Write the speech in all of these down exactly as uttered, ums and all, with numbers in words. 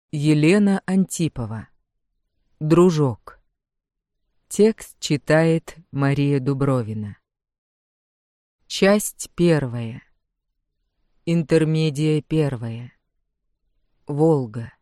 Елена Антипова. Дружок. Текст читает Мария Дубровина. Часть первая. Интермедия первая. Волга.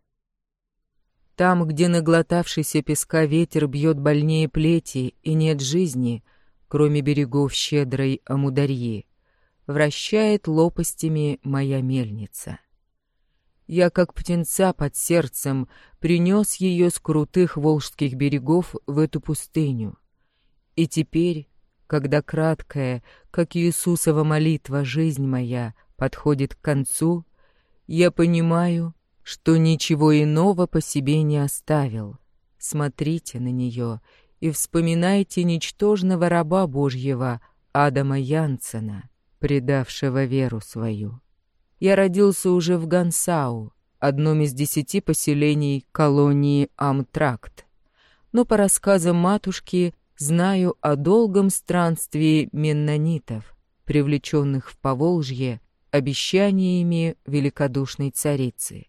Там, где наглотавшийся песка ветер бьет больнее плети, и нет жизни, кроме берегов щедрой Амударьи, вращает лопастями моя мельница. Я, как птенца под сердцем, принес ее с крутых волжских берегов в эту пустыню. И теперь, когда краткая, как Иисусова молитва, жизнь моя подходит к концу, я понимаю, что ничего иного по себе не оставил. Смотрите на нее и вспоминайте ничтожного раба Божьего Адама Янсена, предавшего веру свою. Я родился уже в Гансау, одном из десяти поселений колонии Амтракт, но по рассказам матушки знаю о долгом странствии меннонитов, привлеченных в Поволжье обещаниями великодушной царицы.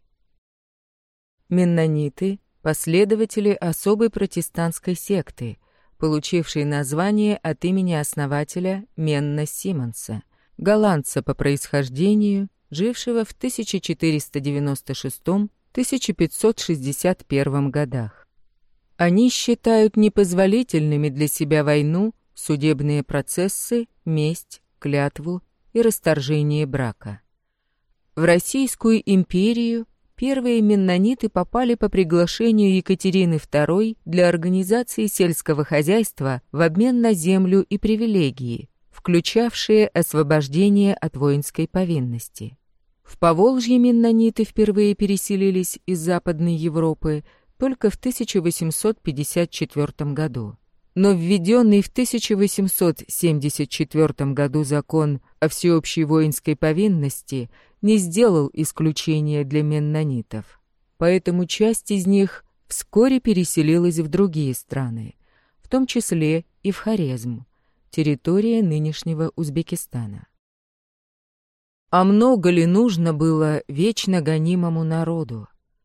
Меннониты — последователи особой протестантской секты, получившей название от имени основателя Менна Симонса, голландца по происхождению, жившего в тысяча четыреста девяносто шестом — тысяча пятьсот шестьдесят первом годах. Они считают непозволительными для себя войну, судебные процессы, месть, клятву и расторжение брака. В Российскую империю первые меннониты попали по приглашению Екатерины второй для организации сельского хозяйства в обмен на землю и привилегии, включавшие освобождение от воинской повинности. В Поволжье меннониты впервые переселились из Западной Европы только в тысяча восемьсот пятьдесят четвёртом году. Но введенный в тысяча восемьсот семьдесят четвёртом году закон о всеобщей воинской повинности не сделал исключения для меннонитов. Поэтому часть из них вскоре переселилась в другие страны, в том числе и в Хорезм, территория нынешнего Узбекистана. А много ли нужно было вечно гонимому народу?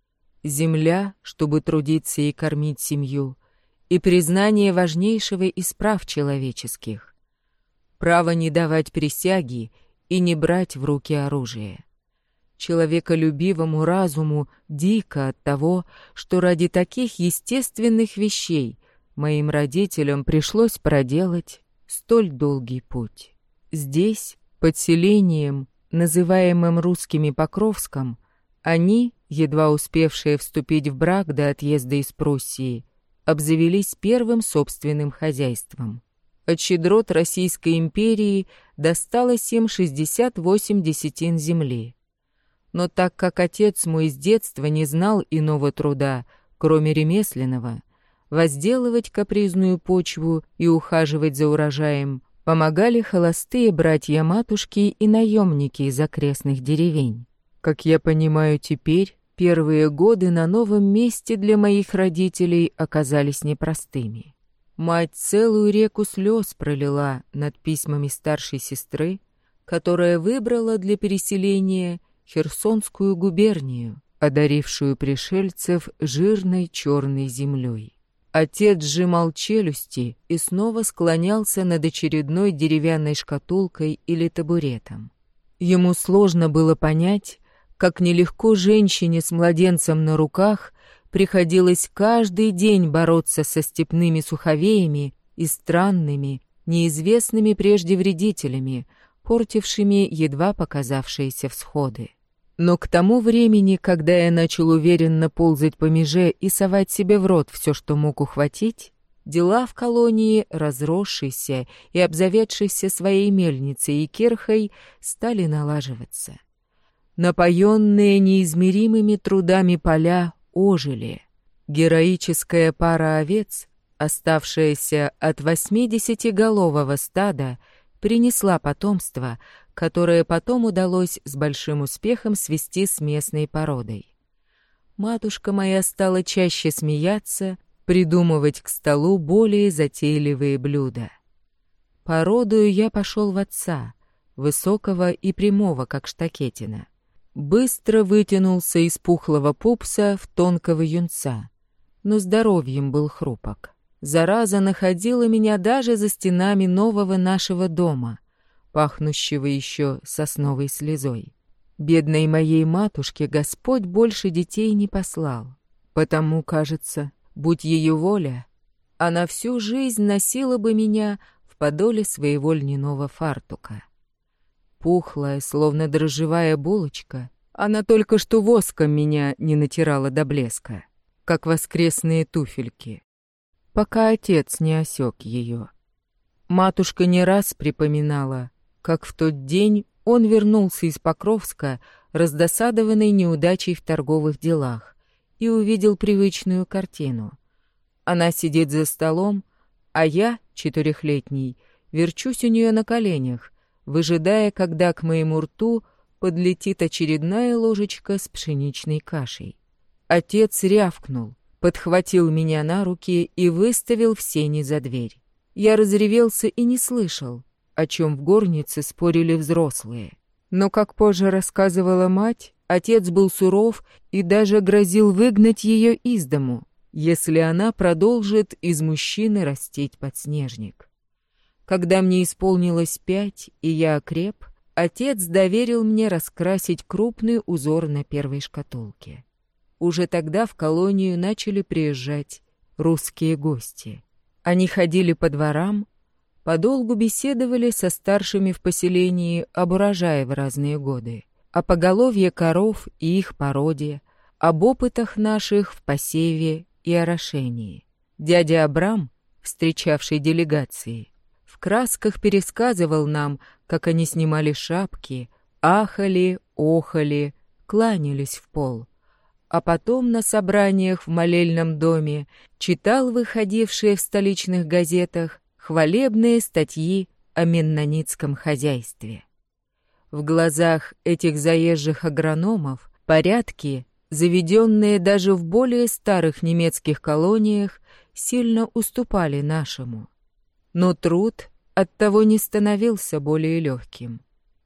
Земля, чтобы трудиться и кормить семью, и признание важнейшего из прав человеческих. Право не давать присяги и не брать в руки оружие. Человеколюбивому разуму дико от того, что ради таких естественных вещей моим родителям пришлось проделать столь долгий путь. Здесь, под селением, называемым русскими Покровском, они, едва успевшие вступить в брак до отъезда из Пруссии, обзавелись первым собственным хозяйством. От щедрот Российской империи досталось им шестьдесят восемь десятин земли. Но так как отец мой с детства не знал иного труда, кроме ремесленного, возделывать капризную почву и ухаживать за урожаем помогали холостые братья-матушки и наемники из окрестных деревень. Как я понимаю теперь, первые годы на новом месте для моих родителей оказались непростыми. Мать целую реку слез пролила над письмами старшей сестры, которая выбрала для переселения Херсонскую губернию, одарившую пришельцев жирной черной землей. Отец сжимал челюсти и снова склонялся над очередной деревянной шкатулкой или табуретом. Ему сложно было понять, как нелегко женщине с младенцем на руках приходилось каждый день бороться со степными суховеями и странными, неизвестными прежде вредителями, портившими едва показавшиеся всходы. Но к тому времени, когда я начал уверенно ползать по меже и совать себе в рот все, что мог ухватить, дела в колонии, разросшейся и обзаведшейся своей мельницей и кирхой, стали налаживаться. Напоенные неизмеримыми трудами поля ожили. Героическая пара овец, оставшаяся от восьмидесятиголового стада, принесла потомство, которое потом удалось с большим успехом свести с местной породой. Матушка моя стала чаще смеяться, придумывать к столу более затейливые блюда. Породою я пошел в отца, высокого и прямого, как Штакетина. быстро вытянулся из пухлого пупса в тонкого юнца, но здоровьем был хрупок. Зараза находила меня даже за стенами нового нашего дома, пахнущего еще сосновой слезой. Бедной моей матушке Господь больше детей не послал, потому, кажется, будь ее воля, она всю жизнь носила бы меня в подоле своего льняного фартука. Пухлая, словно дрожжевая булочка, она только что воском меня не натирала до блеска, как воскресные туфельки, пока отец не осек ее. Матушка не раз припоминала, как в тот день он вернулся из Покровска, раздосадованный неудачей в торговых делах, и увидел привычную картину. Она сидит за столом, а я, четырехлетний, верчусь у нее на коленях, выжидая, когда к моему рту подлетит очередная ложечка с пшеничной кашей. Отец рявкнул, подхватил меня на руки и выставил в сени за дверь. Я разревелся и не слышал, о чем в горнице спорили взрослые. Но, как позже рассказывала мать, отец был суров и даже грозил выгнать ее из дому, если она продолжит из мужчины растить подснежник. Когда мне исполнилось пять, и я окреп, отец доверил мне раскрасить крупный узор на первой шкатулке. Уже тогда в колонию начали приезжать русские гости. Они ходили по дворам, подолгу беседовали со старшими в поселении об урожае в разные годы, о поголовье коров и их породе, об опытах наших в посеве и орошении. Дядя Абрам, встречавший делегации, в красках пересказывал нам, как они снимали шапки, ахали, охали, кланялись в пол, а потом на собраниях в молельном доме читал выходившие в столичных газетах хвалебные статьи о меннонитском хозяйстве. В глазах этих заезжих агрономов порядки, заведенные даже в более старых немецких колониях, сильно уступали нашему. Но труд оттого не становился более легким.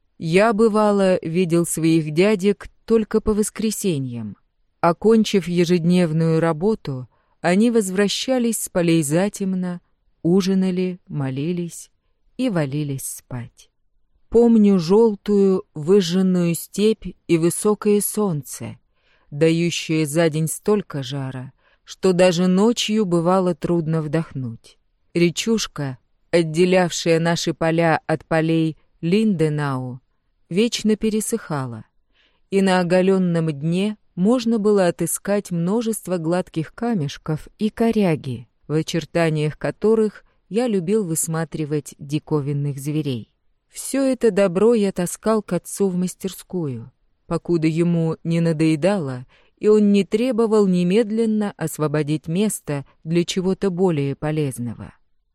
Я, бывало, видел своих дядек только по воскресеньям. Окончив ежедневную работу, они возвращались с полей затемно, ужинали, молились и валились спать. Помню желтую выжженную степь и высокое солнце, дающее за день столько жара, что даже ночью бывало трудно вдохнуть. Речушка, отделявшая наши поля от полей Линденау, вечно пересыхала, и на оголенном дне можно было отыскать множество гладких камешков и коряги, в очертаниях которых я любил высматривать диковинных зверей. Все это добро я таскал к отцу в мастерскую, покуда ему не надоедало, и он не требовал немедленно освободить место для чего-то более полезного.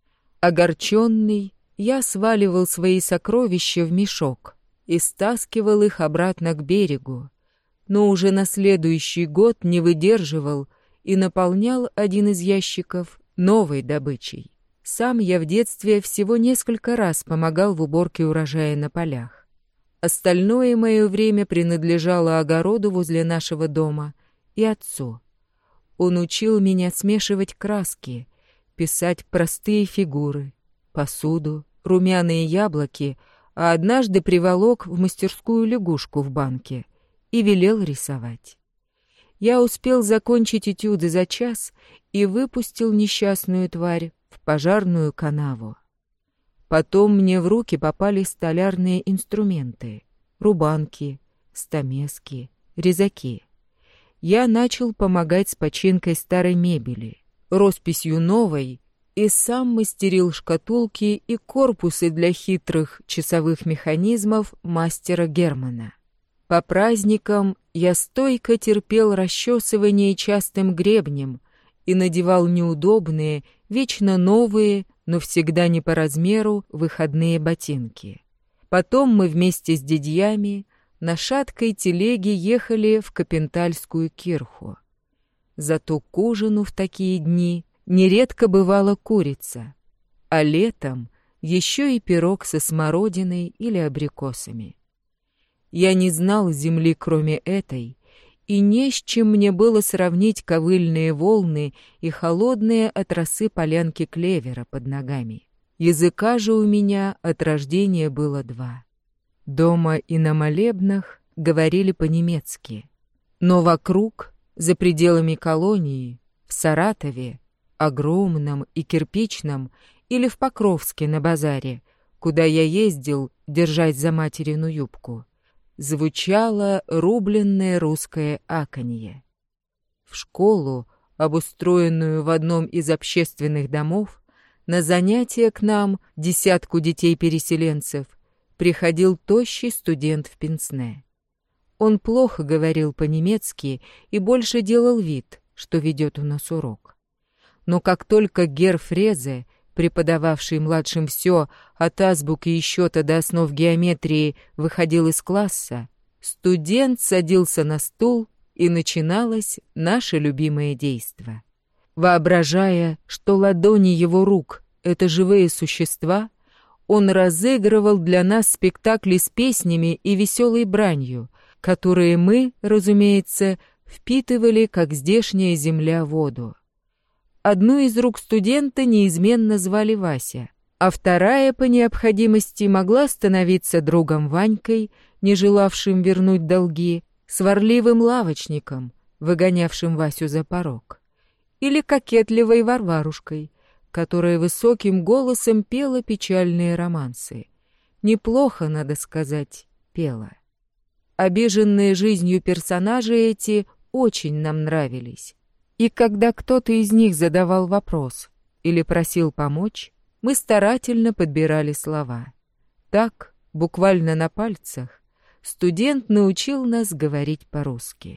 Огорченный, я сваливал свои сокровища в мешок и стаскивал их обратно к берегу, но уже на следующий год не выдерживал и наполнял один из ящиков новой добычей. Сам я в детстве всего несколько раз помогал в уборке урожая на полях. Остальное мое время принадлежало огороду возле нашего дома и отцу. Он учил меня смешивать краски, писать простые фигуры, посуду, румяные яблоки, а однажды приволок в мастерскую лягушку в банке и велел рисовать. Я успел закончить этюды за час и выпустил несчастную тварь в пожарную канаву. Потом мне в руки попали столярные инструменты — рубанки, стамески, резаки. Я начал помогать с починкой старой мебели, росписью новой, и сам мастерил шкатулки и корпусы для хитрых часовых механизмов мастера Германа. По праздникам я стойко терпел расчесывание частым гребнем и надевал неудобные, вечно новые, но всегда не по размеру, выходные ботинки. Потом мы вместе с дядьями на шаткой телеге ехали в Капентальскую кирху. Зато к ужину в такие дни нередко бывала курица, а летом еще и пирог со смородиной или абрикосами. Я не знал земли, кроме этой, и не с чем мне было сравнить ковыльные волны и холодные от росы полянки клевера под ногами. Языка же у меня от рождения было два. Дома и на молебнах говорили по-немецки, но вокруг, за пределами колонии, в Саратове, огромном и кирпичном, или в Покровске на базаре, куда я ездил держать за материну юбку, звучало рубленное русское аканье. В школу, обустроенную в одном из общественных домов, на занятия к нам, десятку детей-переселенцев, приходил тощий студент в пенсне. Он плохо говорил по-немецки и больше делал вид, что ведет у нас урок. Но как только герр Фрезе, преподававший младшим все, от азбуки и счета до основ геометрии, выходил из класса, студент садился на стул, и начиналось наше любимое действо. Воображая, что ладони его рук — это живые существа, он разыгрывал для нас спектакли с песнями и веселой бранью, которые мы, разумеется, впитывали, как здешняя земля, воду. Одну из рук студента неизменно звали Вася, а вторая, по необходимости, могла становиться другом Ванькой, не желавшим вернуть долги, сварливым лавочником, выгонявшим Васю за порог, или кокетливой Варварушкой, которая высоким голосом пела печальные романсы. Неплохо, надо сказать, пела. Обиженные жизнью персонажи эти очень нам нравились. И когда кто-то из них задавал вопрос или просил помочь, мы старательно подбирали слова. Так, буквально на пальцах, студент научил нас говорить по-русски.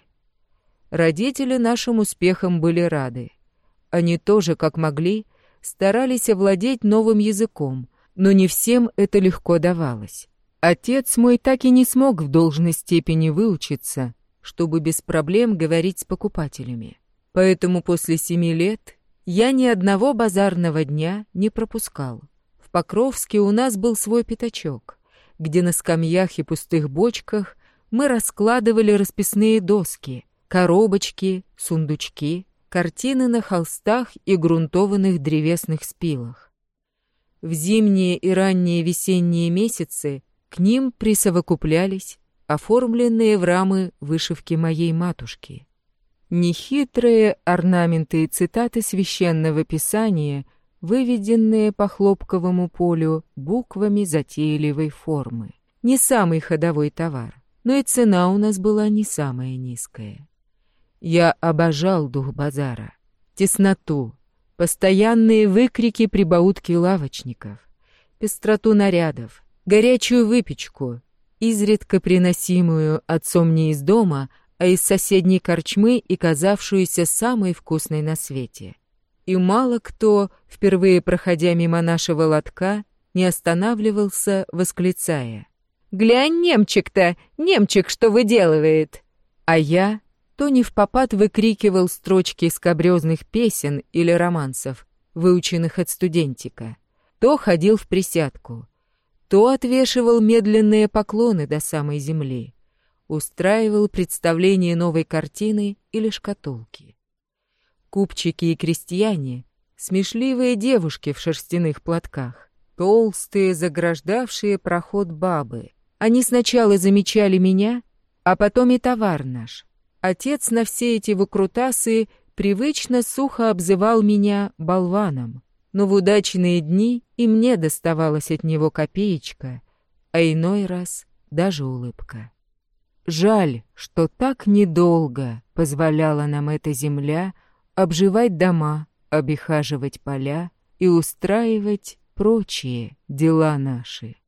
Родители нашим успехам были рады. Они тоже, как могли, старались овладеть новым языком, но не всем это легко давалось. Отец мой так и не смог в должной степени выучиться, чтобы без проблем говорить с покупателями. Поэтому после семи лет я ни одного базарного дня не пропускал. В Покровске у нас был свой пятачок, где на скамьях и пустых бочках мы раскладывали расписные доски, коробочки, сундучки, картины на холстах и грунтованных древесных спилах. В зимние и ранние весенние месяцы к ним присовокуплялись оформленные в рамы вышивки моей матушки. Нехитрые орнаменты и цитаты священного писания, выведенные по хлопковому полю буквами затейливой формы. Не самый ходовой товар, но и цена у нас была не самая низкая. Я обожал дух базара, тесноту, постоянные выкрики прибаутки лавочников, пестроту нарядов, горячую выпечку, изредка приносимую отцом не из дома, а из соседней корчмы и казавшуюся самой вкусной на свете. И мало кто, впервые проходя мимо нашего лотка, не останавливался, восклицая: «Глянь, немчик-то, немчик что выделывает!» А я то невпопад выкрикивал строчки скабрёзных песен или романсов, выученных от студентика, то ходил в присядку, то отвешивал медленные поклоны до самой земли, устраивал представление новой картины или шкатулки. Купчики и крестьяне, смешливые девушки в шерстяных платках, толстые, заграждавшие проход бабы. Они сначала замечали меня, а потом и товар наш. Отец на все эти выкрутасы привычно сухо обзывал меня болваном, но в удачные дни и мне доставалась от него копеечка, а иной раз даже улыбка. Жаль, что так недолго позволяла нам эта земля обживать дома, обихаживать поля и устраивать прочие дела наши.